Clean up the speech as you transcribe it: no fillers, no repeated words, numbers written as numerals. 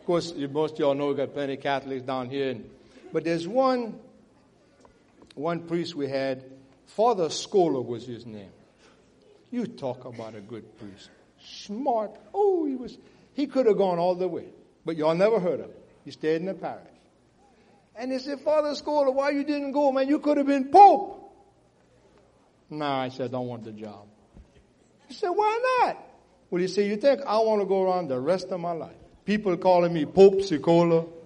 Of course, most of y'all know we got plenty of Catholics down here. But there's one priest we had. Father Scholar was his name. You talk about a good priest. Smart. Oh, he could have gone all the way. But y'all never heard of him. He stayed in the parish. And they said, Father Scholar, why you didn't go, man? You could have been Pope. Nah, I said, I don't want the job. He said, why not? Well, he said, you think I want to go around the rest of my life? People calling me Pope Sicola,